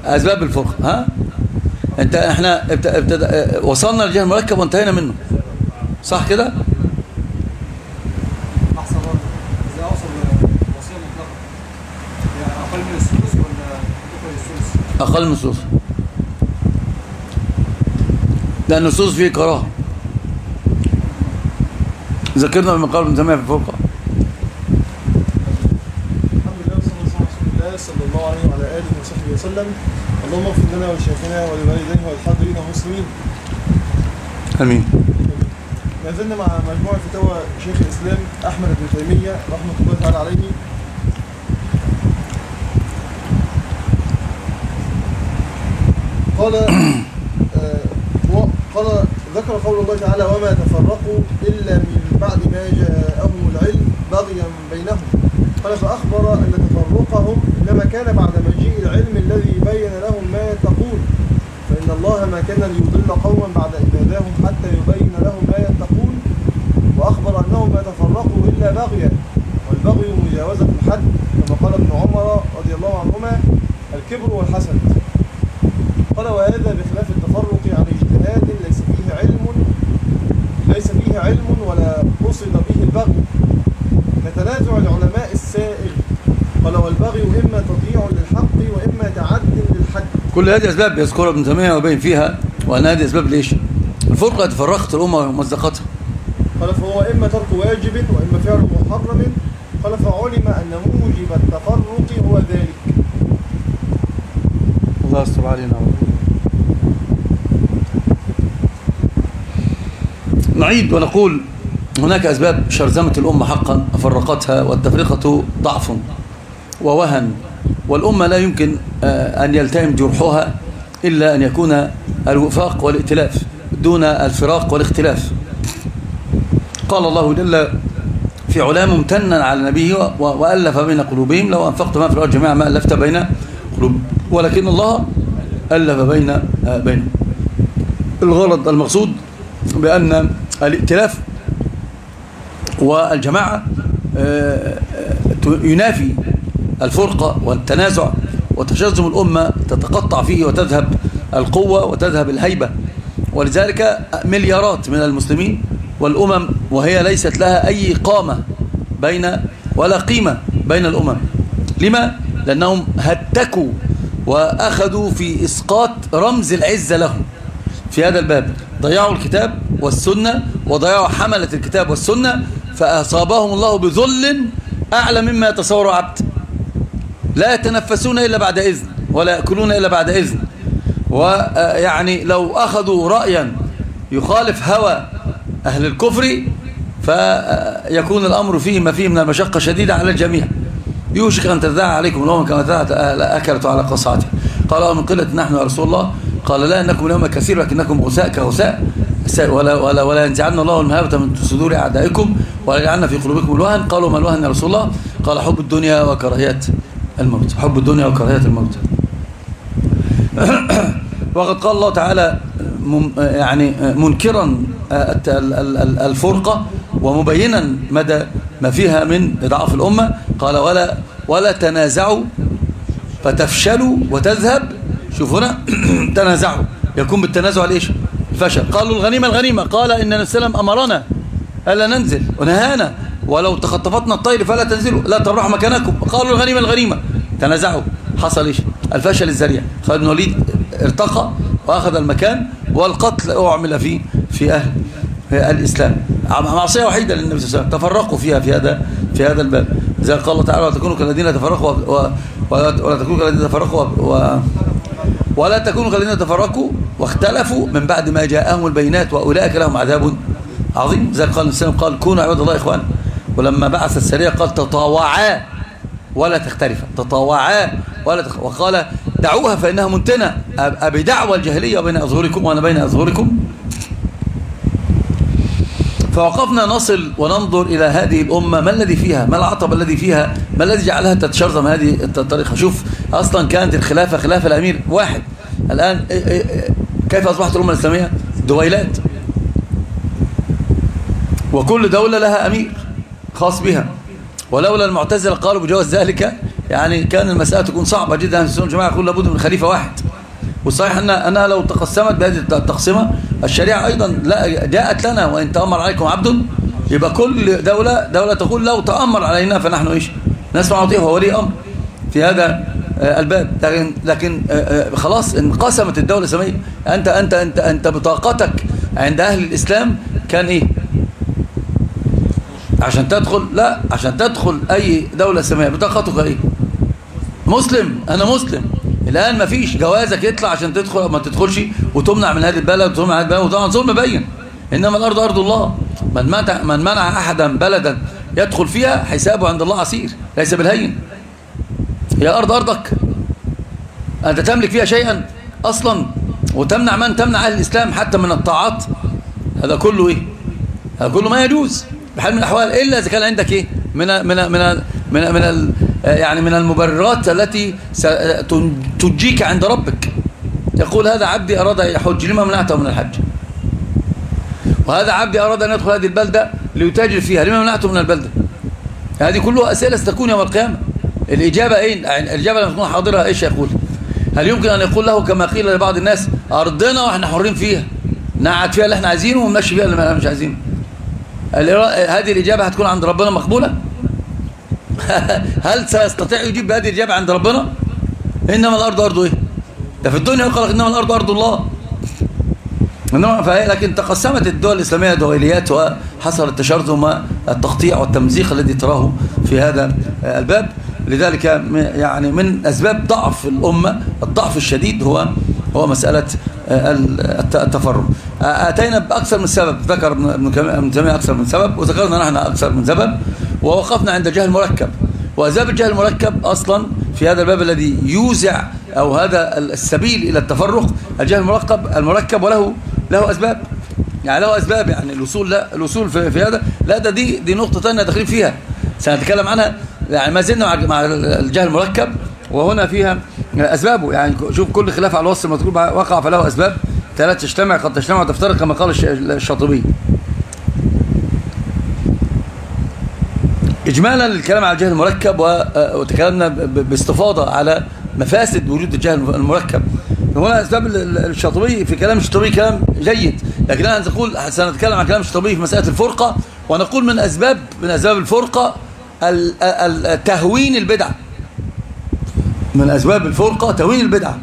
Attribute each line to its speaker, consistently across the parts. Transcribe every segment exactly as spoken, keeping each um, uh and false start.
Speaker 1: أسباب الفرقة. ها انت احنا ابتدى وصلنا للجهل المركب وانتهينا منه، صح كده؟
Speaker 2: احسن برضه ازاي اوصل لوصيه مطلقه؟ يعني اقل من الثلث ولا اقل الثلث؟
Speaker 1: اقل من الثلث، لان الثلث فيه كراهه. ذكرنا بما قال ابن تيميه في الفرقه.
Speaker 2: الحمد لله والصلاه والسلام على رسول الله صلى الله عليه وعلى اله وصحبه وسلم. اللهم اغفر لنا ولشيخنا ولوالديه والحاضرين والمسلمين.
Speaker 1: امين.
Speaker 2: ما زلنا مع مجموعه فتاوى شيخ الاسلام احمد بن تيميه رحمه الله تعالى عليه. قال آه قال ذكر قول الله تعالى وما تفرقوا الا من بعد ما جاءهم العلم بغيا بينهم. قال فاخبر ان تفرقهم انما كان بعد مجيء العلم الذي بين لهم ما يتقون، فإن الله ما كان ليضل قوما بعد إذ هداهم حتى يبين لهم ما يتقون. وأخبر أنهم ما تفرقوا إلا بغيا، والبغي مجاوزة الحد كما قال ابن عمر رضي الله عنهما الكبر والحسد. قال وهذا بخلاف التفرق عن اجتهاد ليس فيه علم ليس فيه علم ولا قصد به البغي كتنازع العلماء السائل. قال والبغي إما تضييع للحق وإما تعد للحد.
Speaker 1: كل هذه أسباب يذكرها ابن تيمية ويبين فيها وأن هذه أسباب ليش؟ الفرقة تفرقت الأمة ومزقتها.
Speaker 2: قال فهو إما ترك واجب وإما فعل محرم. قال فعلم أن موجب التفرق هو ذلك.
Speaker 1: الله يستر علينا. نعيد ونقول هناك أسباب شرذمت الأمة حقا فرقتها، والتفرقة ضعف ووهن، والأمة لا يمكن أن يلتئم جرحها إلا أن يكون الوفاق والائتلاف دون الفراق والاختلاف. قال الله جل في علاه ممتنا على نبيه وألف بين قلوبهم لو أنفقت ما في الأرض جميعا ما ألفت بين قلوبهم ولكن الله ألف بين بين الغرض المقصود بأن الائتلاف والجماعة ينافي الفرقة والتنازع، وتشذم الأمة تتقطع فيه وتذهب القوة وتذهب الهيبة. ولذلك مليارات من المسلمين والأمم وهي ليست لها أي قامة بين ولا قيمة بين الأمم. لما؟ لأنهم هتكوا وأخذوا في إسقاط رمز العزة لهم في هذا الباب. ضيعوا الكتاب والسنة وضيعوا حملة الكتاب والسنة، فأصابهم الله بذل أعلى مما يتصور عبد. لا يتنفسون إلا بعد إذن ولا يأكلون إلا بعد إذن. ويعني لو أخذوا رأيا يخالف هوى أهل الكفر فيكون الأمر فيه ما فيه من المشقة شديدة على الجميع. يوشك أن تدعى عليكم الأمم كما تدعت أكلت على قصعته. قال من قلة نحن يا رسول الله؟ قال لا إنكم اليوم كثير لكنكم غثاء كغثاء ولا, ولا, ولا ينزعن الله المهابة من صدور أعدائكم ولا يجعلنا في قلوبكم الوهن. قالوا ما الوهن يا رسول الله؟ قال حب الدنيا وكراهية الموت. حب الدنيا وكراهية الموت. وقد قال الله تعالى يعني منكرا الفرقة ومبينا مدى ما فيها من إضعاف الأمة. قال ولا ولا تنازعوا فتفشلوا وتذهب. شوفوا هنا تنازعوا يكون بالتنازع ليش؟ الفشل. قالوا الغنيمة الغنيمة. قال إن النبي صلى الله عليه وسلم أمرنا ألا ننزل ونهانا ولو تخطفتنا الطير فلا تنزلوا لا تروحوا مكانكم. قالوا الغنيمة الغنيمة. تنازعوا حصل ايش؟ الفشل الذريع. خالد بن الوليد ارتقى واخذ المكان والقتل اعمل فيه في اهل في الاسلام. معصيه وحيده للنبي صلى الله عليه وسلم تفرقوا فيها في هذا في هذا الباب. زي قال الله تعالى ولا تكونوا كالذين تفرقوا و... ولا تكونوا كالذين تفرقوا و... ولا تكونوا كالذين تفرقوا واختلفوا من بعد ما جاءهم البينات واولئك لهم عذاب عظيم. زي قال النبي قال كونوا عباد الله اخوانا. ولما بعث السريه قال تطاوعا ولا تختلفا. تطاوعا ولا تخ... وقال دعوها فإنها منتنة. أبي دعوة الجاهلية بين أظهركم وأنا بين أظهركم. فوقفنا نصل وننظر إلى هذه الأمة ما الذي فيها، ما العطب الذي فيها، ما الذي جعلها تتشرذم هذه الطريقة. شوف أصلا كانت الخلافة خلافة الأمير واحد. الآن كيف أصبحت الأمة الإسلامية؟ دويلات، وكل دولة لها أمير خاص بها. ولولا المعتزلة قالوا بجواز ذلك يعني كان المسألة تكون صعبة جدا. أهل السنة والجماعة يقول لابد من خليفة واحد، والصحيح أن أنها لو تقسمت بهذه التقسيمة الشريعة أيضا لا جاءت لنا وإن تأمر عليكم عبد، يبقى كل دولة دولة تقول لو تأمر علينا فنحن إيش نسمع ونطيع، هو ولي أمر في هذا الباب. لكن لكن خلاص انقسمت الدولة الإسلامية. أنت أنت أنت أنت بطاقتك عند أهل الإسلام كان إيه؟ عشان تدخل، لا عشان تدخل أي دولة إسلامية بطاقتك إيه؟ مسلم، أنا مسلم. الآن ما فيش جوازك يطلع عشان تدخل أو ما تدخلش وتمنع من هذه البلد وتمنع من هذه البلد، وطبعا ظلم بين. إنما الأرض أرض الله، من منع من منع أحدا بلدا يدخل فيها حسابه عند الله عسير، ليس بالهين. هي أرض أرضك، أنت تملك فيها شيئا أصلا، وتمنع من تمنع أهل الإسلام حتى من الطاعات، هذا كله إيه؟ هذا كله ما يجوز بحال من الأحوال، إلا إذا كان عندك إيه؟ من من من من من يعني من المبررات التي تنجيك عند ربك. يقول هذا عبدي أراد أن يحج لما منعته من الحج، وهذا عبدي أراد أن يدخل هذه البلدة ليتاجر فيها لما منعته من البلدة. هذه كلها أسئلة ستكون يوم القيامة. الإجابة إيه؟ الإجابة لما تكون حاضرها إيش يقول؟ هل يمكن أن يقول له كما قيل لبعض الناس أرضنا وإحنا حرين فيها، نقعد فيها اللي إحنا عايزينه ونمشي فيها اللي مش عايزينه؟ هذه الإجابة هتكون عند ربنا مقبولة؟ هل سيستطيع يجيب بهذه الإجابة عند ربنا؟ إنما الأرض أرض إيه؟ ده في الدنيا يقول لك إنما الأرض أرض الله. إنما فهي لكن تقسمت الدول الإسلامية دويليات وحصل التشرذم والتقطيع والتمزيق الذي تراه في هذا الباب. لذلك يعني من أسباب ضعف الأمة الضعف الشديد هو هو مسألة التفرق. أتينا بأكثر من سبب، ذكر ابن تيمية أكثر من سبب، وذكرنا نحن أكثر من سبب، ووقفنا عند الجهل المركب. وأسباب الجهل المركب أصلا في هذا الباب الذي يوزع أو هذا السبيل إلى التفرق الجهل المركب المركب وله له أسباب، يعني له أسباب. يعني الوصول لا الوصول في, في هذا لا ده دي دي نقطة ثانية داخلين فيها سنتكلم عنها. يعني ما زلنا مع الجهل المركب وهنا فيها أسبابه. يعني شوف كل خلاف على الوصف المذكور وقع فله أسباب ثلاث تجتمع قد تجتمع وتفترق كما قال الشاطبي. إجمالا للكلام على الجهل المركب وتكلمنا باستفاضة على مفاسد وجود الجهل المركب. هنا أسباب الشاطبي في كلام الشاطبي كلام جيد، لكن أنا سأقول سنتكلم عن كلام الشاطبي في مسألة الفرقة، ونقول من أسباب من أسباب الفرقة تهوين البدع. من أسباب الفرقة تهوين البدعة،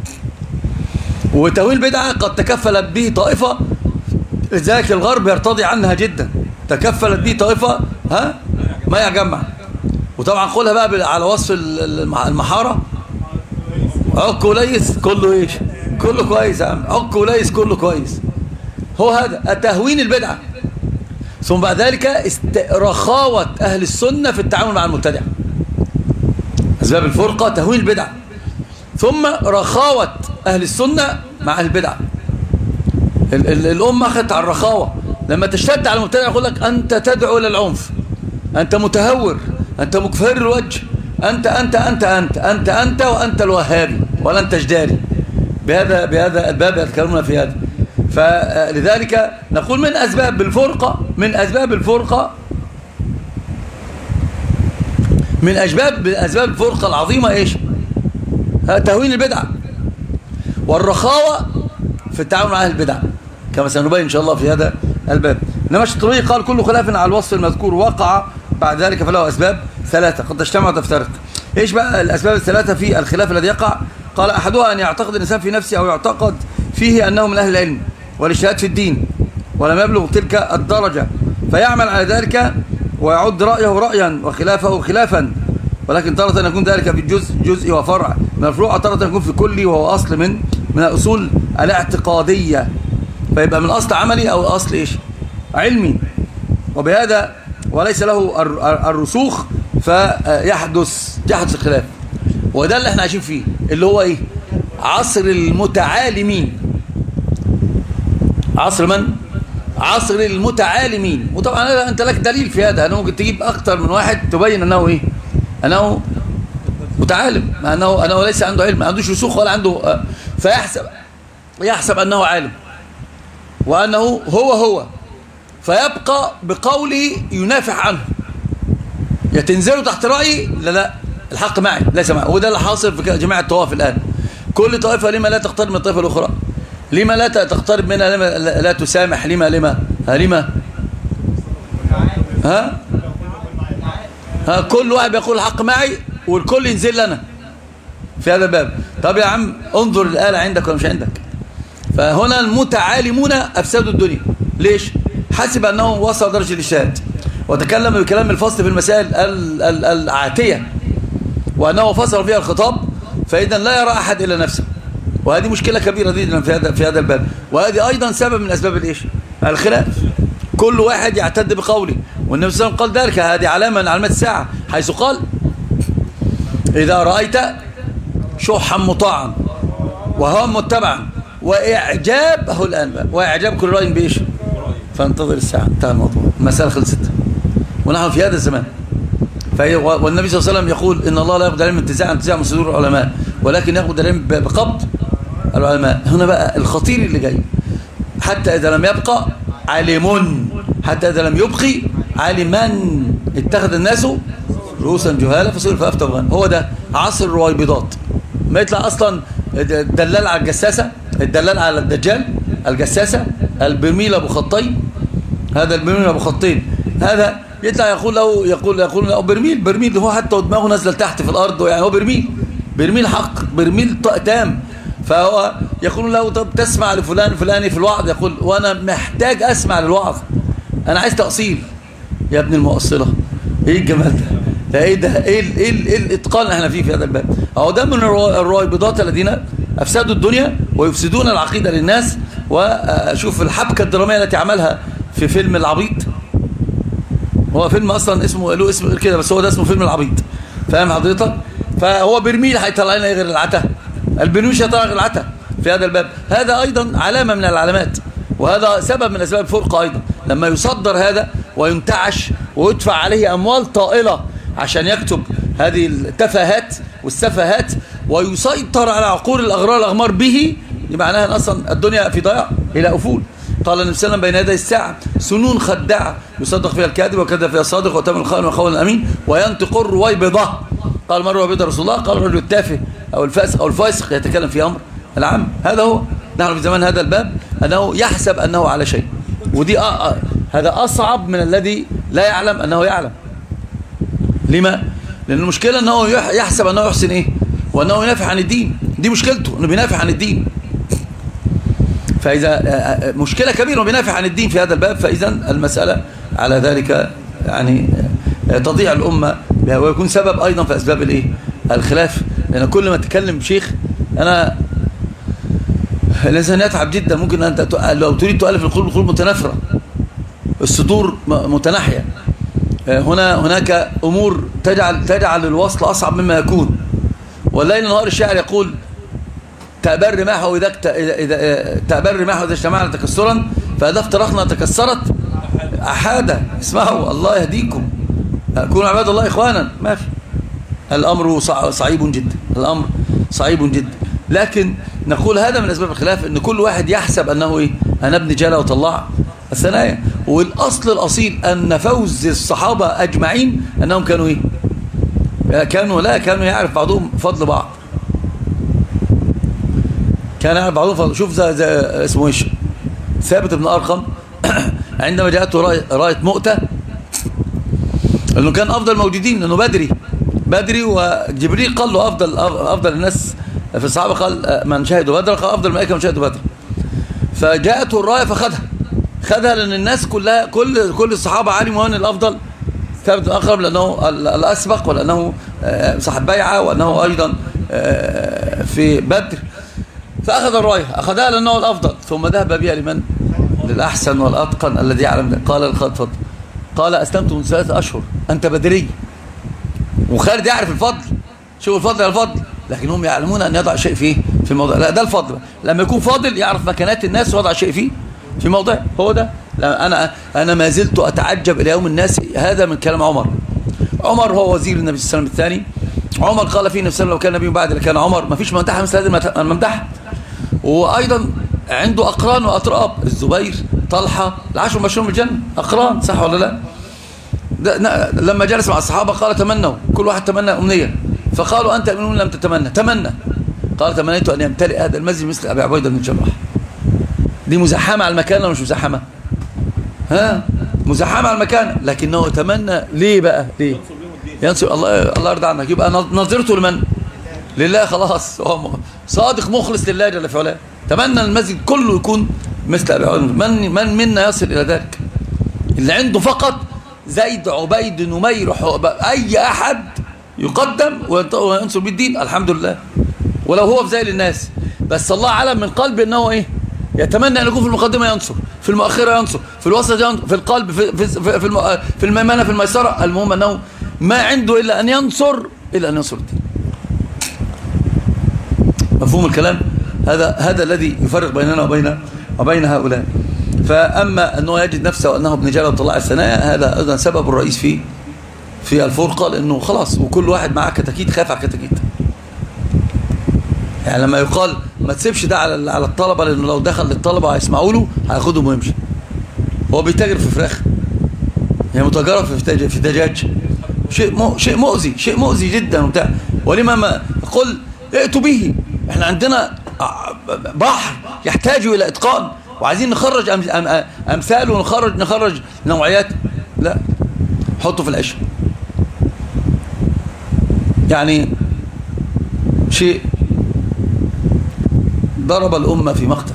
Speaker 1: وتهوين البدعة قد تكفلت به طائفة، لذلك الغرب يرتضي عنها جدا. تكفلت به طائفة ها ما يجمع. وطبعا قولها بقى على وصف المحارة، عك وليس كله ايش؟ كله كويس يا عم، عك وليس كله كويس. هو هذا التهوين البدعة. ثم بعد ذلك رخاوة أهل السنة في التعامل مع المبتدع. أسباب الفرقة تهوين البدعة، ثم رخاوة أهل السنة مع أهل البدعة. الأمة أخذت على الرخاوة. لما تشتد على المبتدع يقول لك أنت تدعو إلى العنف، أنت متهور، أنت مكفر الوجه، أنت أنت أنت أنت أنت أنت وأنت الوهابي ولا أنت جداري. بهذا بهذا الباب يتكلمون في هذا. فلذلك نقول من أسباب الفرقة من أسباب الفرقة من أسباب أسباب الفرقة العظيمة إيش؟ تهوين البدعة والرخاوة في التعامل مع أهل البدع، كما سنبين إن شاء الله في هذا الباب. إنما الشاطبي قال كل خلاف على الوصف المذكور وقع بعد ذلك فله أسباب ثلاثة قد تجتمع وتفترق. إيش بقى الأسباب الثلاثة في الخلاف الذي يقع؟ قال أحدها أن يعتقد الإنسان في نفسه أو يعتقد فيه أنه من أهل العلم والاجتهاد في الدين ولم يبلغ تلك الدرجة، فيعمل على ذلك ويعد رأيه رأيا وخلافه خلافا، ولكن تارة أن يكون ذلك في جزء جزء وفرع من الفروع، تارة أن يكون في كل وهو أصل من من الأصول الاعتقادية، فيبقى من أصل عملي أو أصل إيش؟ علمي. وبهذا وليس له الرسوخ فيحدث يحدث الخلاف. وده اللي احنا عايشين فيه، اللي هو ايه؟ عصر المتعالمين. عصر من؟ عصر المتعالمين. وطبعا انت لك دليل في هذا، انه ممكن تجيب اكتر من واحد تبين انه ايه؟ انه متعالم، انه انه ليس عنده علم، ما عندوش رسوخ ولا عنده، فيحسب يحسب انه عالم وانه هو هو، فيبقى بقوله ينافح عنه. يتنزلوا تحت رأي لا لا الحق معي ليس معي. وده اللي حاصل في جميع الطوائف الآن. كل طائفة لما لا تقترب من الطائفة الأخرى، لما لا تقترب منها، لما لا تسامح، لما لما ها لما ها ها كل واحد بيقول الحق معي والكل ينزل لنا في هذا الباب. طب يا عم انظر الآلة عندك ولا مش عندك. فهنا المتعالمون أفسدوا الدنيا. ليش؟ حسب أنه وصل درجة الاجتهاد وتكلم بكلام الفصل في المسائل العاتية وأنه فصل فيها الخطاب، فإذا لا يرى أحد إلا نفسه، وهذه مشكلة كبيرة جدا في هذا في هذا الباب. وهذه أيضا سبب من أسباب الإيش؟ الخلاف. كل واحد يعتد بقوله، والنبي صلى الله عليه وسلم قال ذلك. هذه علامة من علامات الساعة، حيث قال إذا رأيت شحا مطاعا وهوى متبعا وإعجاب، أهو الآن بقى وإعجاب كل رأي بإيش؟ فانتظر الساعة. انتهى الموضوع، المسألة خلصت ونحن في هذا الزمان. والنبي صلى الله عليه وسلم يقول إن الله لا يقبض العلم انتزاعا انتزاعا من صدور العلماء، ولكن يقبض العلم بقبض العلماء. هنا بقى الخطير اللي جاي، حتى إذا لم يبقى عالم، حتى إذا لم يبقي عالما اتخذ الناس رؤوسا جهالا فسئلوا فأفتوا بغيا. هو ده عصر الرويبضات. ما يطلع أصلا الدلال على الجساسة، الدلال على الدجال، الجساسة، البرميل أبو خطين، هذا البرميل أبو خطين هذا يطلع يقول له يقول يقول له برميل برميل هو حتى ودماغه نازله تحت في الارض، يعني هو برميل برميل حق برميل تام. فهو يقول له طب تسمع لفلان فلاني في الوعظ، يقول وانا محتاج اسمع للوعظ، انا عايز تأصيل. يا ابن المؤصله، ايه الجمال ده؟ ده ايه ده؟ ايه ال ايه, ال إيه الاتقان اللي احنا فيه في هذا الباب؟ اهو ده من الرويبضات الذين افسدوا الدنيا ويفسدون العقيده للناس. وشوف الحبكه الدراميه التي عملها في فيلم العبيط. هو فيلم اصلا اسمه له اسم كده، بس هو ده اسمه فيلم العبيط، فاهم حضرتك؟ فهو برميل هيطلع لنا غير العتا، البرميل مش هيطلع غير العتا في هذا الباب. هذا ايضا علامه من العلامات، وهذا سبب من اسباب الفرقه ايضا. لما يصدر هذا وينتعش ويدفع عليه اموال طائله عشان يكتب هذه التفاهات والسفاهات ويسيطر على عقول الاغرار الاغمار به، معناها ان اصلا الدنيا في ضياع الى افول. قال النبي صلى الله عليه وسلم بين يدي الساعة سنون خداعة يصدق فيها الكاذب وكذب فيها الصادق وتم الخائن وخون الأمين وينطق الرويبضة. قال مرة رويبضة رسول الله، قال الرجل التافه أو الفاسق أو الفاسق يتكلم في أمر العام. هذا هو. نحن في زمان هذا الباب أنه يحسب أنه على شيء، ودي أ... هذا أصعب من الذي لا يعلم أنه يعلم. لما؟ لأن المشكلة أنه يحسب أنه يحسن إيه؟ وأنه ينافع عن الدين. دي مشكلته، أنه بينافع عن الدين. فإذا مشكلة كبيرة وبينافع عن الدين في هذا الباب، فإذا المسألة على ذلك يعني تضيع الأمة ويكون سبب أيضا في أسباب الإيه؟ الخلاف. لأن كل ما تكلم شيخ، أنا الإنسان يتعب جدا. ممكن أنت لو تريد تؤلف القلوب القلوب متنافرة، الصدور متناحية. هنا هناك أمور تجعل تجعل الوصل أصعب مما يكون. والليل نهار الشاعر يقول تأبر رماحه إذا إذا تأبر رماحه إذا اجتمعنا تكسرا، فإذا افترقنا تكسرت أحادا. اسمعوا، الله يهديكم، كونوا عباد الله إخوانا. ما في، الأمر صعيب جدا، الأمر صعيب جدا. لكن نقول هذا من أسباب الخلاف، أن كل واحد يحسب أنه إيه؟ أنا ابن جالة وطلع الثنايا. والأصل الأصيل أن فوز الصحابة أجمعين أنهم كانوا إيه؟ كانوا لا كانوا يعرف بعضهم فضل بعض. كان يعرف بعضهم فضل. شوف زي, زي اسمه إيش؟ ثابت بن أرقم عندما جاءته راية مؤتة، أنه كان أفضل موجودين، أنه بدري بدري وجبريل قال له أفضل أفضل الناس في الصحابة، قال من شهدوا بدر، قال أفضل الملائكة من شهدوا بدر. فجاءته الراية فخدها خدها لأن الناس كلها كل كل الصحابة علموا أن الأفضل ثابت بن أرقم، لأنه الأسبق ولأنه صاحب بيعة وأنه أيضا في بدر. فأخذ الراية، أخذها لأنه الأفضل، ثم ذهب بها لمن؟ للأحسن والأتقن الذي يعلم. قال الخالد فضل، قال أسلمت من ثلاثة أشهر، أنت بدري. وخالد يعرف الفضل، شوف الفضل يا الفضل، لكن هم يعلمون أن يضع شيء فيه في موضع. لا، ده الفضل لما يكون فاضل يعرف مكانات الناس ويضع شيء فيه في موضع. هو ده. أنا أنا ما زلت أتعجب إلى يوم الناس. هذا من كلام عمر. عمر هو وزير النبي صلى الله عليه وسلم الثاني. عمر قال فيه نفسه لو كان نبي بعد لكان عمر. ما فيش ممدحة مثل هذه الممدحة. وأيضا عنده أقران وأطراب، الزبير، طلحة، العشر مبشرون بالجنة، أقران، صح ولا لا؟ لما جلس مع الصحابة قال تمنوا، كل واحد تمنى أمنية، فقالوا أنت أمين لم تتمنى. تمنى. قال تمنيت أن يمتلئ هذا المسجد مثل أبي عبيدة بن الجراح. دي مزحمة على المكان ولا مش مزحمة؟ ها مزحمة على المكان، لكنه تمنى. ليه بقى؟ ليه؟ ينصر الله الله يرضى عنك. يبقى نظرته لمن؟ لله. خلاص هو صادق مخلص لله جل في علاه. تمنى المسجد كله يكون مثل أبي عبيدة. من من منا يصل إلى ذلك؟ اللي عنده فقط زيد عبيد نمير أي أحد يقدم وينصر بالدين الحمد لله، ولو هو في زي الناس، بس الله علم من قلبه أنه إيه؟ يتمنى أن يكون في المقدمة ينصر، في المؤخرة ينصر، في الوسط ينصر، في القلب، في في في, في الميمنة، في الميسرة. المهم أنه ما عنده إلا أن ينصر إلا أن ينصر الدين. مفهوم الكلام؟ هذا هذا الذي يفرق بيننا وبين وبين هؤلاء. فأما أنه يجد نفسه أنه ابن جلال وطلع الثنايا، هذا أيضا سبب الرئيس في في الفرقة، لأنه خلاص وكل واحد معاه كتاكيت خاف على كتاكيت. يعني لما يقال ما تسيبش ده على على الطلبة، لأنه لو دخل للطلبة هيسمعوا له هياخدهم ويمشي. هو بيتاجر في فراخ، هي متاجرة في في دجاج، شيء مو شيء مؤذي، شيء مؤذي جدا وبتاع. ولما ما قل ائتوا به، احنا عندنا بحر يحتاج إلى إتقان، وعايزين نخرج أمثال ونخرج نخرج نوعيات. لا، حطه في العيش. يعني شيء ضرب الأمة في مقتل.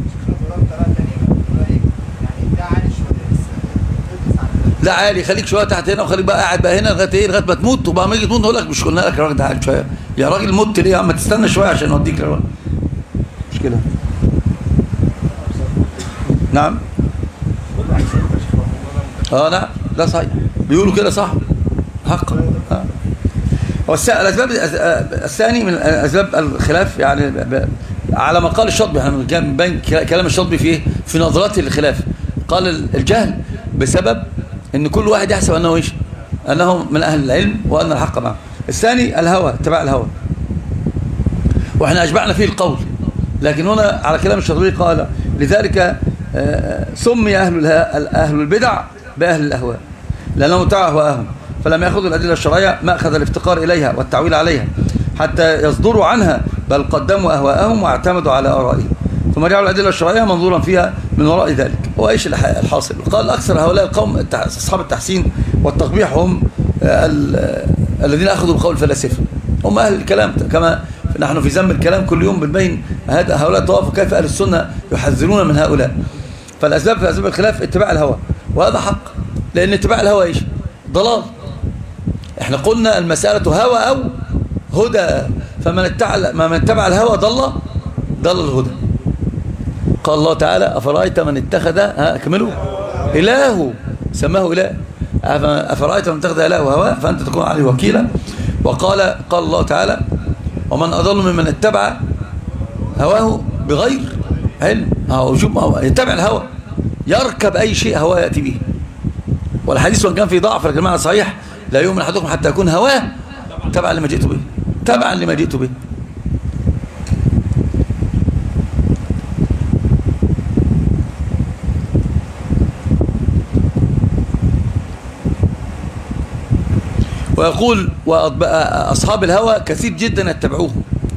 Speaker 1: لا عالي، خليك شويه تحت هنا، وخليك بقى قاعد بقى هنا لغايه ايه، لغايه ما تموت. وبقى ما يجي تموت نقول لك مش قلنا لك يا راجل قاعد شويه يا راجل مت ليه يا عم؟ تستنى شويه عشان نوديك للراجل. مش كده؟ نعم اه نعم لا صحيح، بيقولوا كده صح حقا. اه الاسباب الثاني من اسباب الخلاف، يعني على ما قال الشاطبي، احنا كان بين كلام الشاطبي في ايه؟ في نظرات الخلاف. قال الجهل بسبب ان كل واحد يحسب انه ايش؟ انه من اهل العلم وان الحق معه. الثاني الهوى، اتباع الهوى، واحنا اشبعنا فيه القول. لكن هنا على كلام الشاطبي قال لذلك سمي اهل اهل البدع باهل الاهواء، لانهم اتبعوا اهواءهم فلم ياخذوا الادله الشرعيه ماخذ الافتقار اليها والتعويل عليها حتى يصدروا عنها، بل قدموا اهواءهم واعتمدوا على ارائهم، ثم جعلوا الادله الشرعيه منظورا فيها من وراء ذلك. وايش الحاصل؟ قال اكثر هؤلاء القوم اصحاب التحسين والتقبيح هم الذين اخذوا بقول الفلاسفه، هم اهل الكلام. كما نحن في ذم الكلام كل يوم بنبين هؤلاء الطوائف وكيف اهل السنه يحذرون من هؤلاء. فالاسباب في اسباب الخلاف اتباع الهوى، وهذا حق، لان اتباع الهوى ايش؟ ضلال. احنا قلنا المساله هوى او هدى، فمن اتبع من اتبع الهوى ضل ضل الهدى. قال الله تعالى أفرأيت من اتخذ ها اكملوا إلهه سماه إله، أفرأيت من اتخذ إلهه هواه فأنت تكون عليه وكيلا. وقال قال الله تعالى ومن أضل ممن اتبع هواه بغير علم. هو يتبع الهوى، يركب أي شيء هواه يأتي به. والحديث وان كان في ضعف لكن المعنى صحيح، لا يؤمن أحدكم حتى يكون هواه تبعا لما جئت به، تبعا لما جئت به. ويقول وأصحاب الهوى كثير جدا يتبعوه.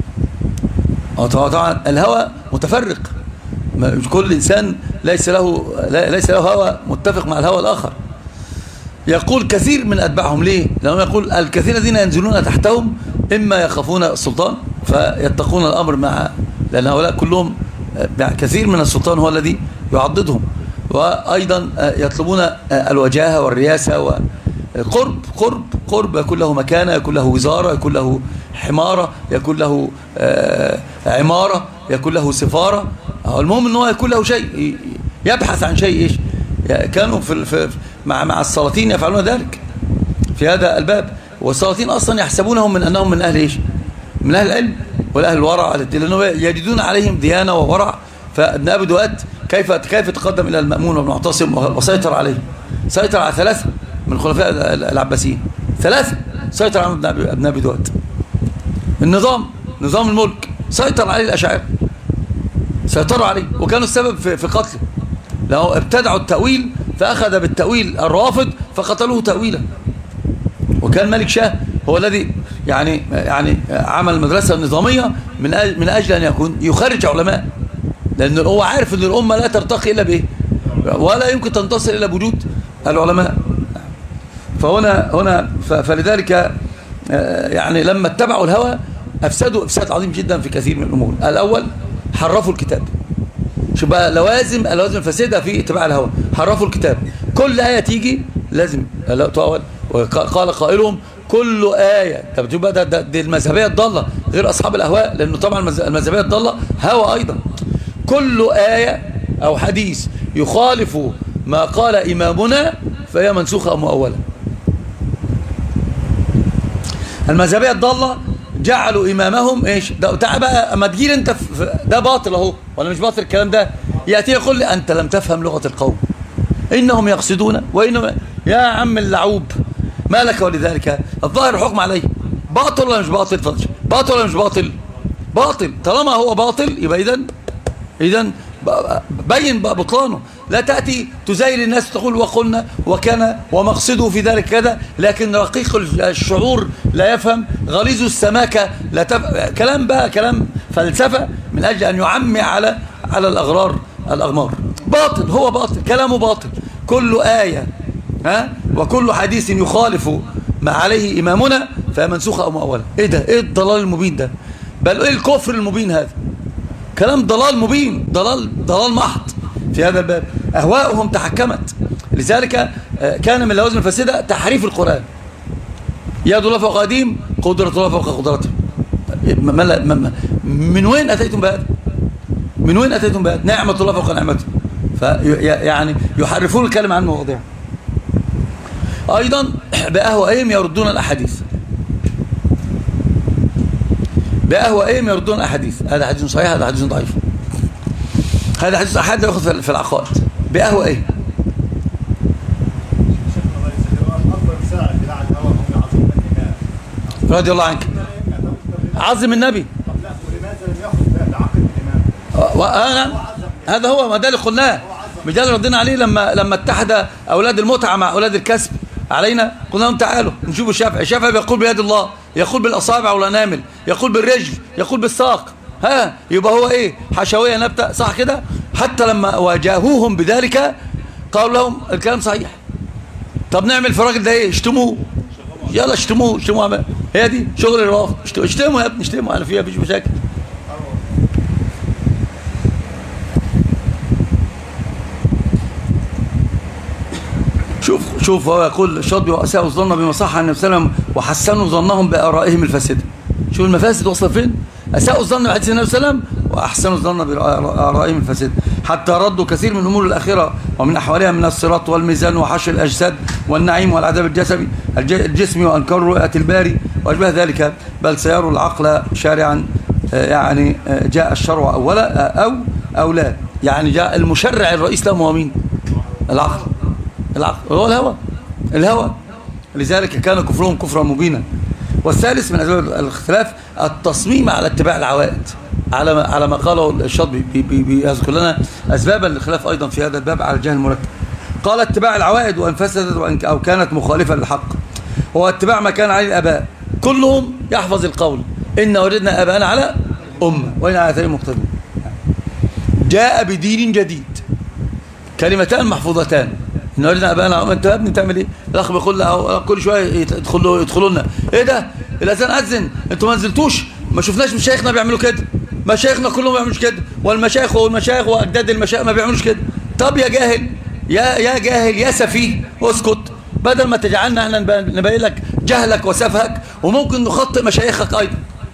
Speaker 1: طبعا الهوى متفرق، كل إنسان ليس له ليس له هوى متفق مع الهوى الآخر. يقول كثير من أتباعهم، ليه؟ لأنه يقول الكثير الذين ينزلون تحتهم إما يخافون السلطان فيتقون الأمر مع، لأن هؤلاء كلهم كثير من السلطان هو الذي يعضدهم، وأيضا يطلبون الوجاهة والرياسة و قرب قرب قرب، يكون له مكانة، يكون له وزارة، يكون له حمارة، يكون له عمارة، يكون له سفارة. المهم أنه يكون له شيء، يبحث عن شيء. إيش كانوا في, في مع مع السلاطين يفعلون ذلك في هذا الباب. والسلاطين أصلا يحسبونهم من أنهم من أهل إيش؟ من أهل العلم والأهل الورع، لأنه يجدون عليهم ديانة وورع. فابن أبي دوات كيف كيف تقدم إلى المأمون والمعتصم وسيطر عليه؟ سيطر على ثلاثة من خلفاء العباسيين، ثلاثة سيطر على ابن أبي دوات. النظام نظام الملك سيطر عليه الأشاعرة، سيطروا عليه وكانوا السبب في, في قتله. لو ابتدعوا التأويل فأخذ بالتأويل الروافض فقتلوه تأويلا. وكان ملك شاه هو الذي يعني يعني عمل مدرسة نظامية من أجل, من أجل أن يكون يخرج علماء، لأن هو عارف أن الأمة لا ترتقي إلا به ولا يمكن تنتصر إلا بوجود العلماء. فهنا هنا فلذلك يعني لما اتبعوا الهوى أفسدوا إفساد عظيم جدا في كثير من الأمور. الأول حرفوا الكتاب، شوف بقى لوازم اللوازم الفاسدة في اتباع الهوى. حرفوا الكتاب، كل آية تيجي لازم تؤول. وقال قائلهم كل آية، طب تبقى ده, ده دي المذهبية الضالة غير أصحاب الأهواء، لأنه طبعا المذهبية الضالة هوى أيضا. كل آية أو حديث يخالف ما قال إمامنا فهي منسوخة أو مؤولة. المذهبية الضالة جعلوا إمامهم إيش ده؟ تعال بقى أما تجيل أنت ده باطل أهو ولا مش باطل الكلام ده؟ يأتي يقول لي أنت لم تفهم لغة القوم، إنهم يقصدون وإنهم يا عم اللعوب ما لك ولذلك. الظاهر الحكم عليه باطل ولا مش باطل؟ باطل ولا مش باطل؟ باطل. طالما هو باطل يبقى إذن إذن بين بطلانه. لا تأتي تزايل الناس تقول وقلنا وكان ومقصده في ذلك كذا، لكن رقيق الشعور لا يفهم، غليظ السماكة لا تف... كلام بقى كلام فلسفة من أجل أن يعمي على على الأغرار الأغمار. باطل، هو باطل، كلامه باطل. كل آية ها وكل حديث يخالف ما عليه إمامنا فهي منسوخة أو مؤولة. إيه ده؟ إيه الضلال المبين ده؟ بل إيه الكفر المبين هذا؟ كلام ضلال مبين، ضلال ضلال محض في هذا الباب. أهواؤهم تحكمت، لذلك كان من اللوازم الفاسدة تحريف القرآن. يد الله فوق أيديهم، قدرة الله فوق قدرته. من وين أتيتم بهذا؟ من وين أتيتم بهذا؟ نعمة الله فوق نعمته. فيعني يحرفون الكلمة عن مواضيعه. أيضا بأهوائهم يردون الأحاديث، بأهوائهم يردون الأحاديث. هذا حديث صحيح، هذا حديث ضعيف، هذا حديث أحد لا يأخذ في العقائد. بأهوائهم رضي الله عنك عظم النبي. وأنا هذا هو ما ده اللي قلناه، مش ده اللي ردينا عليه لما لما اتحد أولاد المتعة مع أولاد الكسب علينا. قلنا لهم تعالوا نشوف الشافعي. الشافعي بيقول بيد الله، يقول بالأصابع والأنامل، يقول بالرجل، يقول بالساق. ها يبقى هو ايه؟ حشوية نبتة، صح كده؟ حتى لما واجهوهم بذلك قالوا لهم الكلام صحيح. طب نعمل في الراجل ده ايه؟ اشتموه، يلا اشتموه اشتموه. هي دي شغل الرافض. اشتموا يا ابني اشتموا، انا فيها مفيش مشاكل. شوف شوف هو يقول الشاطبي واساءوا الظن بما صح عن النبي صلى الله عليه وسلم وحسنوا ظنهم بآرائهم الفاسده. شوف المفاسد وصل فين؟ اساءوا الظن بحديث النبي صلى الله عليه وسلم واحسنوا الظن بآرائهم الفاسده، حتى ردوا كثير من امور الاخره ومن احوالها من الصراط والميزان وحشر الاجساد والنعيم والعذاب الجسدي الجسمي وانكروا رؤيه الباري واشبه ذلك. بل سيروا العقل شارعا، يعني جاء الشرع اولا او او لا، يعني جاء المشرع الرئيس لهم هو مين؟ العقل. العقل هو الهوى، الهوى. لذلك كان كفرهم كفرا مبينا. والثالث من أسباب الاختلاف التصميم على اتباع العوائد، على ما على ما قاله الشاطبي بيذكر لنا أسباب الخلاف أيضا في هذا الباب على الجهل المركب. قال اتباع العوائد وإن فسدت أو كانت مخالفة للحق هو اتباع ما كان عليه الآباء كلهم يحفظ القول إن وجدنا آباءنا على أمة وإن على آثارهم مقتدون. جاء بدين جديد، كلمتان محفوظتان، إن وجدنا آباءنا. أنت يا ابني تعمل إيه؟ الأخ بيقول له كل شوية يدخلوا يدخلوا لنا إيه ده؟ الأذان أذن، أنتوا ما نزلتوش؟ ما شفناش مشايخنا بيعملوا كده؟ مشايخنا كلهم ما بيعملوش كده، والمشايخ والمشايخ وأجداد المشايخ ما بيعملوش كده. طب يا جاهل، يا يا جاهل يا سفيه، اسكت، بدل ما تجعلنا احنا نبين لك جهلك وسفهك، وممكن نخطئ مشايخك أيضا.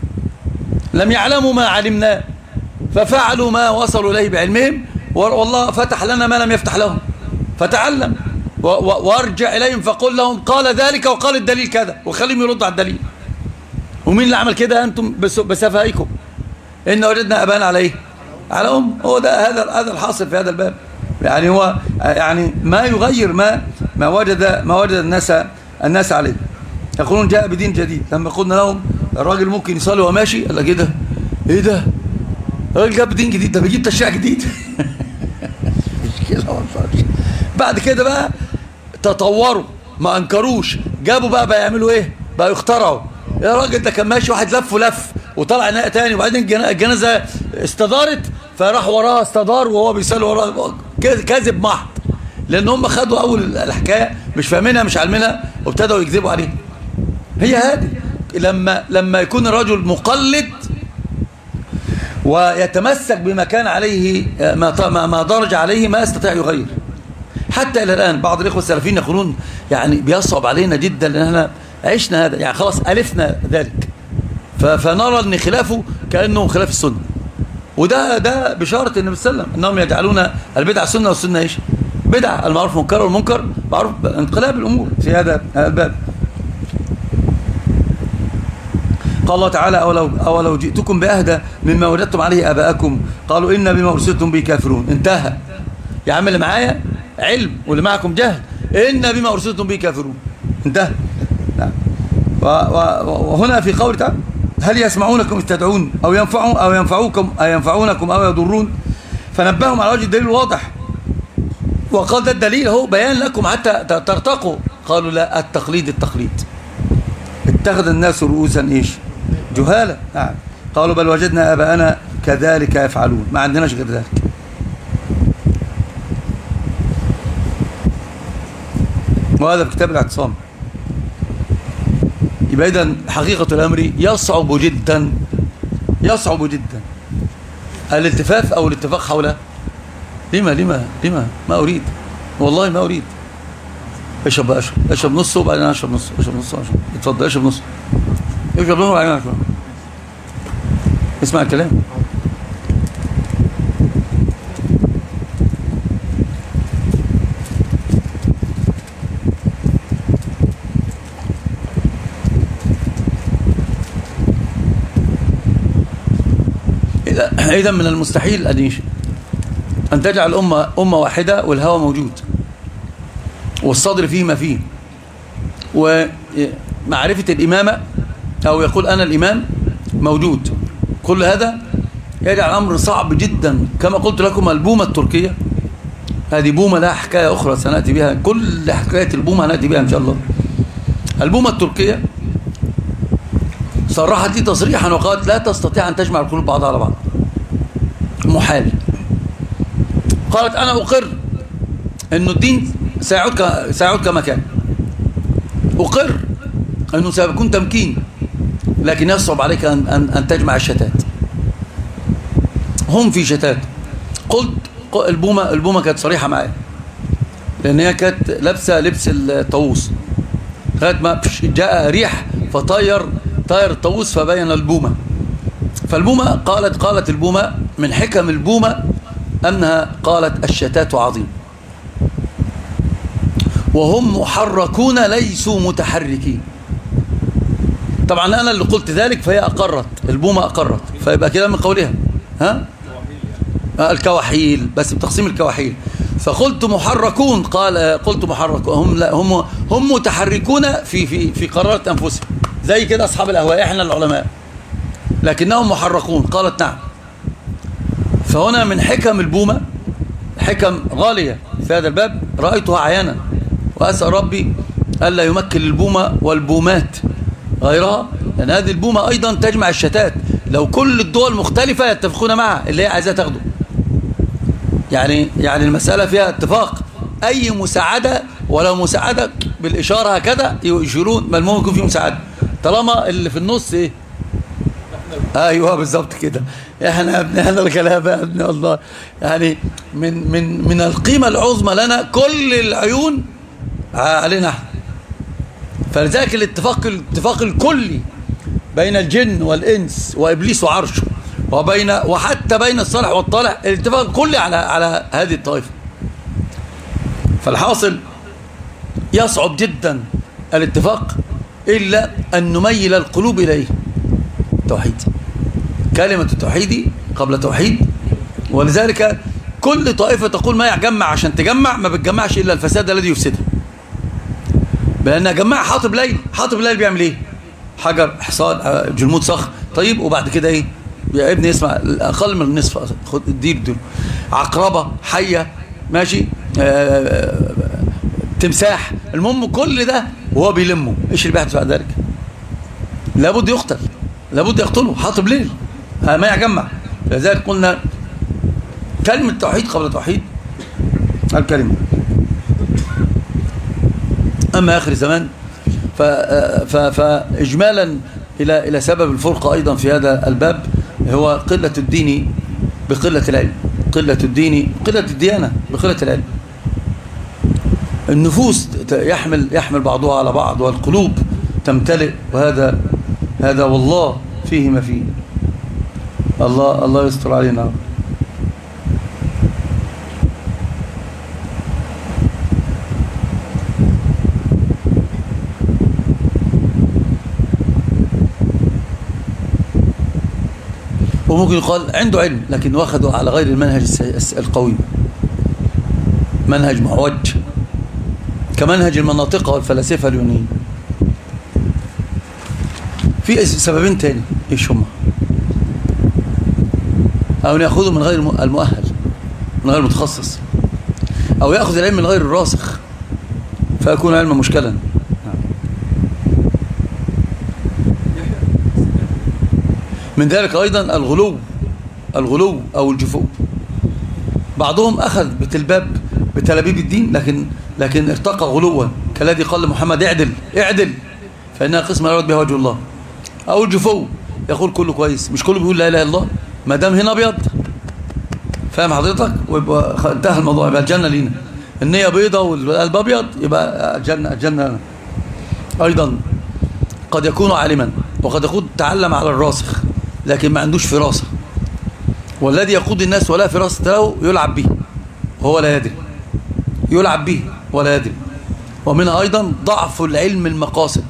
Speaker 1: لم يعلموا ما علمناه ففعلوا ما وصلوا إليه بعلمهم، والله فتح لنا ما لم يفتح لهم. فتعلم وارجع إليهم فقل لهم قال ذلك وقال الدليل كذا، وخليهم يردوا على الدليل. ومين اللي عمل كده؟ أنتم بسفهائكم. إن وجدنا أبانا عليه على أم. هو ده هذا هذا الحاصل في هذا الباب. يعني هو يعني ما يغير ما ما وجد ما وجد الناس الناس عليه. يقولون جاء بدين جديد. لما قلنا لهم الراجل ممكن يصلي وماشي، قال لك ايه ده؟ ايه ده؟ الراجل جاب بدين جديد، ده بيجيب تشريع جديد. مشكلة. بعد كده بقى تطوروا، ما انكروش، جابوا بقى بقى يعملوا ايه؟ بقى يخترعوا يا راجل ده كان ماشي واحد لف ولف وطلع ناقة تاني، وبعدين الجنازة استدارت فراح وراها استدار وهو بيسأل وراها، كذب محض، لأن هم خدوا أول الحكاية مش فاهمينها مش عالمينها وابتدوا يكذبوا عليها. هي هذه لما لما يكون الرجل مقلد ويتمسك بما كان عليه ما ما درج عليه ما يستطيع يغير. حتى إلى الآن بعض الإخوة السلفيين يقولون يعني بيصعب علينا جدا لأن احنا عشنا هذا، يعني خلاص ألفنا ذلك، فنرى أن خلافه كأنه خلاف السنة، وده ده بشارة النبي صلى الله عليه وسلم أنهم يجعلون البدعة سنة والسنة إيش؟ بدعة. المعروف منكر والمنكر معروف، انقلاب الأمور في هذا الباب. قال الله تعالى أولو, أولو جئتكم بأهدى مما وجدتم عليه آباءكم قالوا إن بما أرسلتم به كافرون. انتهى يا عم، اللي معايا علم واللي معكم جهل، إن بما أرسلتم به كافرون، انتهى. نعم. وهنا في قول تعالى هل يسمعونكم إذ تدعون أو ينفعون أو ينفعوكم أو ينفعونكم أو يضرون، فنبههم على وجه الدليل الواضح، وقال ده الدليل هو بيان لكم حتى ترتقوا. قالوا لا، التقليد التقليد اتخذ الناس رؤوسا ايش؟ جهالا. نعم. قالوا بل وجدنا آباءنا كذلك يفعلون، ما عندناش غير ذلك. وهذا في كتاب الاعتصام. يبقى إذن حقيقة الأمر يصعب جدا يصعب جدا الالتفاف أو الاتفاق حول لما لما لما ما أريد، والله ما أريد. اشرب بقى، اشرب اشرب نصه وبعدين اشرب نصه، اشرب نصه اشرب اتفضل اشرب نصه، اشرب نصه وبعدين اشرب. اسمع الكلام. إذا من المستحيل أن أن تجعل أمة أمة واحدة والهوى موجود والصدر فيه ما فيه، ومعرفة الإمامة أو يقول أنا الإمام موجود. كل هذا يجعل الأمر صعب جدا. كما قلت لكم البومة التركية هذه بومة لها حكاية أخرى سنأتي بها، كل حكاية البومة هنأتي بها إن شاء الله. البومة التركية صرحت لي تصريحا وقالت لا تستطيع أن تجمع القلوب بعضها على بعض، محال. قالت أنا أقر أن الدين سيعود سيعود كما كان، أقر أنه سيكون تمكين، لكن يصعب عليك أن, أن, أن تجمع الشتات. هم في شتات. قلت البومة البومة كانت صريحة معي، لأن هي كانت لابسة لبس الطاووس، لغاية ما جاء ريح فطير طير الطاووس فبين البومة. فالبومة قالت قالت البومة من حكم البومة أنها قالت الشتات عظيم وهم محركون ليسوا متحركين. طبعا أنا اللي قلت ذلك فهي أقرت، البومة أقرت، فيبقى كده من قولها ها الكواحيل، بس بتقسيم الكواحيل. فقلت محركون، قال قلت محركون، هم لا هم هم متحركون في في في قرارات أنفسهم، زي كده أصحاب الأهواء إحنا العلماء، لكنهم محركون. قالت نعم. فهنا من حكم البومة حكم غالية في هذا الباب رأيتها عيانا، وأسأل ربي ألا يمكن البومة والبومات غيرها، لأن هذه البومة أيضا تجمع الشتات. لو كل الدول مختلفة يتفقون معها اللي هي عايزة تاخده، يعني يعني المسألة فيها اتفاق، أي مساعدة ولو مساعدة بالإشارة هكذا يشيرون، ما المهم يكون في مساعدة، طالما اللي في النص إيه؟ ايوه بالظبط كده. احنا ابن هذا الكلام يا ابن الله، يعني من من من القيمه العظمى لنا كل العيون علينا احنا. فلذلك الاتفاق الاتفاق الكلي بين الجن والانس وابليس وعرشه، وبين وحتى بين الصالح والطالح، الاتفاق الكلي على على هذه الطائفه. فالحاصل يصعب جدا الاتفاق الا ان نميل القلوب اليه. توحيد، كلمة التوحيد قبل توحيد. ولذلك كل طائفة تقول ما يجمع عشان تجمع، ما بتجمعش إلا الفساد الذي يفسدها. بأنها جماعة حاطب ليل، حاطب ليل بيعمل إيه؟ حجر، حصان، جلمود، صخر. طيب وبعد كده إيه؟ يا ابني اسمع، أقل من النصف خد دير دول، عقربة، حية، ماشي، آه، تمساح، المهم كل ده وهو بيلمه. إيش اللي بيحدث بعد ذلك؟ لابد يقتل، لابد يقتله حاطب ليل ما يجمع. لذلك قلنا كلمة توحيد قبل توحيد الكلمة. أما آخر زمان فإجمالا إلى إلى سبب الفرقة أيضا في هذا الباب هو قلة الدين بقلة العلم، قلة الدين قلة الديانة بقلة العلم. النفوس يحمل يحمل بعضها على بعض والقلوب تمتلئ، وهذا هذا والله فيه ما فيه. الله الله يستر علينا. وممكن يقال عنده علم لكن واخده على غير المنهج القويم، منهج معوج كمنهج المناطق والفلاسفة اليونانيين. في سببين تاني ايش هما؟ او ياخذه من غير المؤهل، من غير المتخصص، او ياخذ العلم من غير الراسخ فيكون علم مشكلا. من ذلك أيضا الغلو، الغلو أو الجفو. بعضهم أخذ بتلباب بتلابيب الدين لكن لكن ارتقى غلوا كالذي قال لمحمد اعدل اعدل فإنها قسم لا يراد بها وجه الله. أو الجفو يقول كله كويس، مش كله بيقول لا إله إلا الله ما دام هنا أبيض، فاهم حضرتك؟ ويبقى انتهى الموضوع، يبقى الجنة لينا. النية بيضة والقلب أبيض يبقى الجنة الجنة. أيضا قد يكون عالما وقد يكون تعلم على الراسخ لكن ما عندوش فراسة، والذي يقود الناس ولا فراسة له يلعب به وهو لا يدري، يلعب به ولا يدري. ومنها أيضا ضعف العلم المقاصد.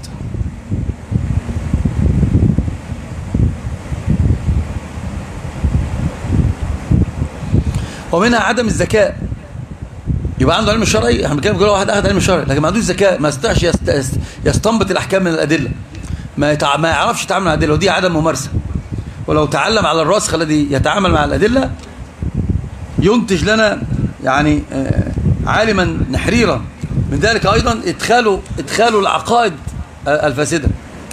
Speaker 1: ومنها عدم الذكاء. يبقى عنده علم شرعي، احنا بنتكلم كل واحد اخذ علم شرعي لكن ما عندوش ذكاء، ما يستطيعش يستنبط الاحكام من الادله، ما يتع... ما يعرفش يتعامل مع الادله، ودي عدم ممارسه. ولو تعلم على الراسخ الذي يتعامل مع الادله ينتج لنا يعني عالما نحريرا. من ذلك ايضا ادخاله ادخاله العقائد الفاسده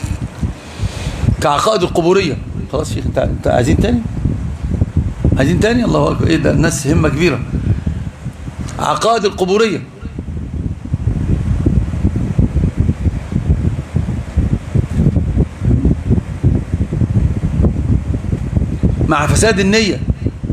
Speaker 1: كعقائد القبوريه. خلاص شيخ انت عايزين تاني؟ عايزين تاني؟ الله اكبر، ايه ده الناس همه كبيره. عقائد القبوريه مع فساد النية،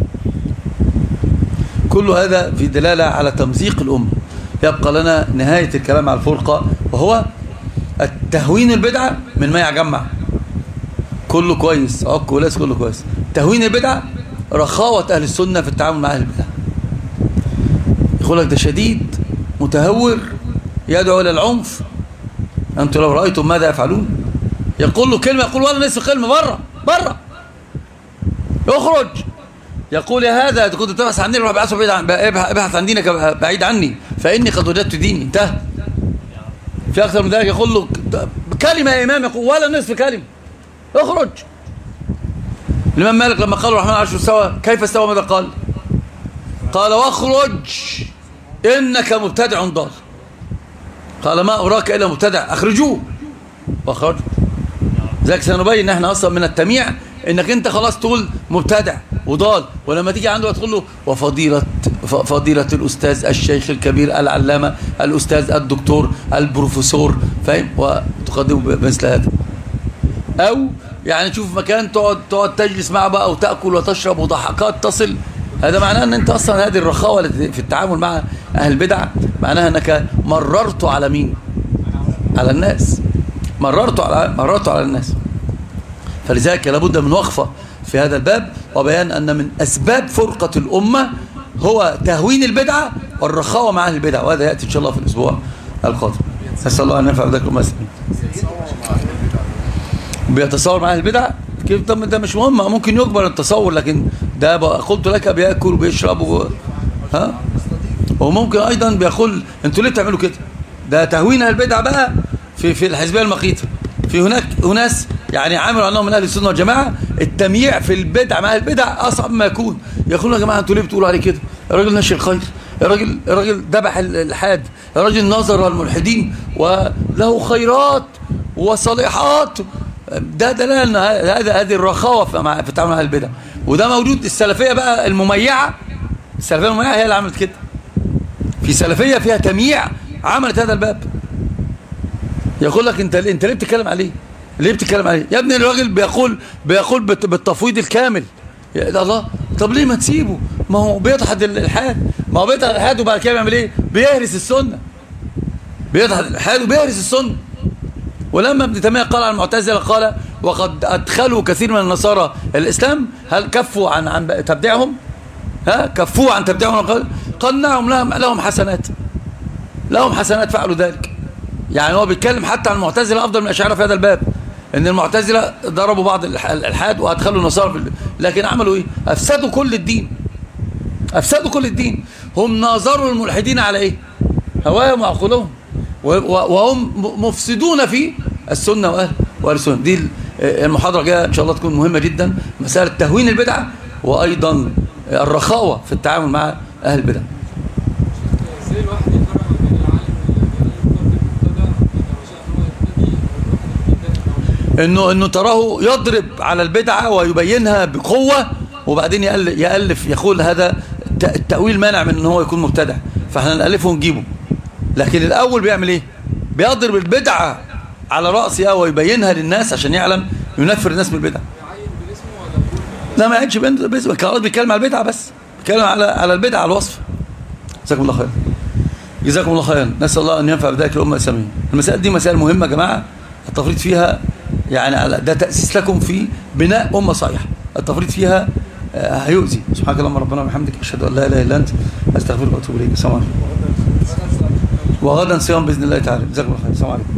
Speaker 1: كل هذا في دلالة على تمزيق الأمة. يبقى لنا نهاية الكلام على الفرقة وهو التهوين البدعة من ما يجمع. كله كويس، عك ولاس كله كويس. تهوين البدعة رخاوة أهل السنة في التعامل مع أهل البدع. يقول لك ده شديد متهور يدعو إلى العنف، أنتم لو رأيتم ماذا يفعلون. يقول له كلمة يقول ولا نصف كلمة، بره بره اخرج. يقول يا هذا كنت تبحث عن ديني، روح ابحث بعيد، ابحث عن دينك بعيد عني فإني قد وجدت ديني. انتهى. في أكثر من ذلك يقول له كلمة يا إمام، يقول ولا نصف كلمة، اخرج. الإمام مالك لما قال الرحمن عرش استوى كيف استوى ماذا قال؟ قال واخرج إنك مبتدع ضال. قال ما أراك إلا مبتدع، أخرجوه. واخرجوا. ذلك سنبين ان احنا اصلا من التميع انك انت خلاص تقول مبتدع وضال، ولما تيجي عنده تقول له وفضيلة فضيلة الأستاذ الشيخ الكبير العلامة الأستاذ الدكتور البروفيسور، فاهم؟ وتقدمه بمثل هذا. أو يعني تشوف مكان تقعد تقعد تجلس معه بقى وتأكل وتشرب وضحكات تصل، هذا معناه ان انت اصلا هذه الرخاوة في التعامل مع أهل البدع معناها انك مررت على مين؟ على الناس. مررت على مررت على الناس. فلذلك لابد من وقفة في هذا الباب وبيان أن من أسباب فرقة الأمة هو تهوين البدعة والرخاوة مع أهل البدع، وهذا يأتي إن شاء الله في الأسبوع القادم. نسأل الله أن ينفع بذلك الأمة المسلمين. بيتصور مع أهل البدع كيف؟ طب ده مش مهم، ممكن يكبر التصور، لكن ده قلت لك بيأكل وبيشرب و... ها؟ وممكن أيضا بيقول أنتوا ليه بتعملوا كده؟ ده تهوين أهل البدع بقى في في الحزبية المقيتة. في هناك أناس يعني عاملوا أنهم من أهل السنة والجماعة، التمييع في البدع مع البدع أصعب ما يكون. يقولون يا جماعة أنتوا ليه بتقولوا عليه كده؟ الراجل نشر الخير، الراجل الراجل ذبح الحاد، الراجل نظر الملحدين وله خيرات وصالحات ده دلالة ان هذا هذه الرخاوة في في التعامل مع البدع، وده موجود. السلفية بقى المميعة، السلفية المميعة هي اللي عملت كده. في سلفية فيها تمييع عملت هذا الباب. يقول لك انت انت ليه بتتكلم عليه؟ ليه بتتكلم عليه؟ يا ابني الراجل بيقول بيقول بالتفويض الكامل. يا الله، طب ليه ما تسيبه؟ ما هو بيضحد الالحاد، ما هو بيضحد الالحاد وبعد كده بيعمل ايه؟ بيهرس السنة. بيضحد الالحاد وبيهرس السنة. ولما ابن تيمية قال عن المعتزلة قال وقد أدخلوا كثير من النصارى الإسلام، هل كفوا عن عن تبديعهم؟ ها كفوا عن تبديعهم؟ قال قال نعم، لهم لهم حسنات، لهم حسنات فعلوا ذلك. يعني هو بيتكلم حتى عن المعتزلة أفضل من الأشاعرة في هذا الباب، إن المعتزلة ضربوا بعض الإلحاد وأدخلوا النصارى في، لكن عملوا إيه؟ أفسدوا كل الدين، أفسدوا كل الدين. هم ناظروا الملحدين على إيه؟ هواهم وعقولهم، وهم مفسدون في السنة وأهل وأهل السنة. دي المحاضرة الجاية إن شاء الله تكون مهمة جدا، مسألة تهوين البدعة وأيضا الرخاوة في التعامل مع أهل البدع. إنه إنه تراه يضرب على البدعة ويبينها بقوة، وبعدين يألف يقول هذا التأويل مانع من إن هو يكون مبتدع، فإحنا نألفه ونجيبه. لكن الأول بيعمل إيه؟ بيضرب البدعة على رأسها ويبينها للناس عشان يعلم، ينفر الناس من البدعة. لا ما يعينش باسمه، كان بيتكلم على البدعة بس، بيتكلم على على البدعة على الوصف. جزاكم الله خير. جزاكم الله خيرا. نسأل الله أن ينفع بذلك الأمة الإسلامية. المسائل دي مسائل مهمة يا جماعة، التفريط فيها يعني ده تأسيس لكم في بناء أمة صحيحة. التفريط فيها هيؤذي. سبحانك اللهم ربنا وبحمدك، أشهد أن لا إله إلا أنت، أستغفرك وأتوب إليك. السلام عليكم. وغدا صيام بإذن الله تعالى. جزاكم الله خير. السلام عليكم.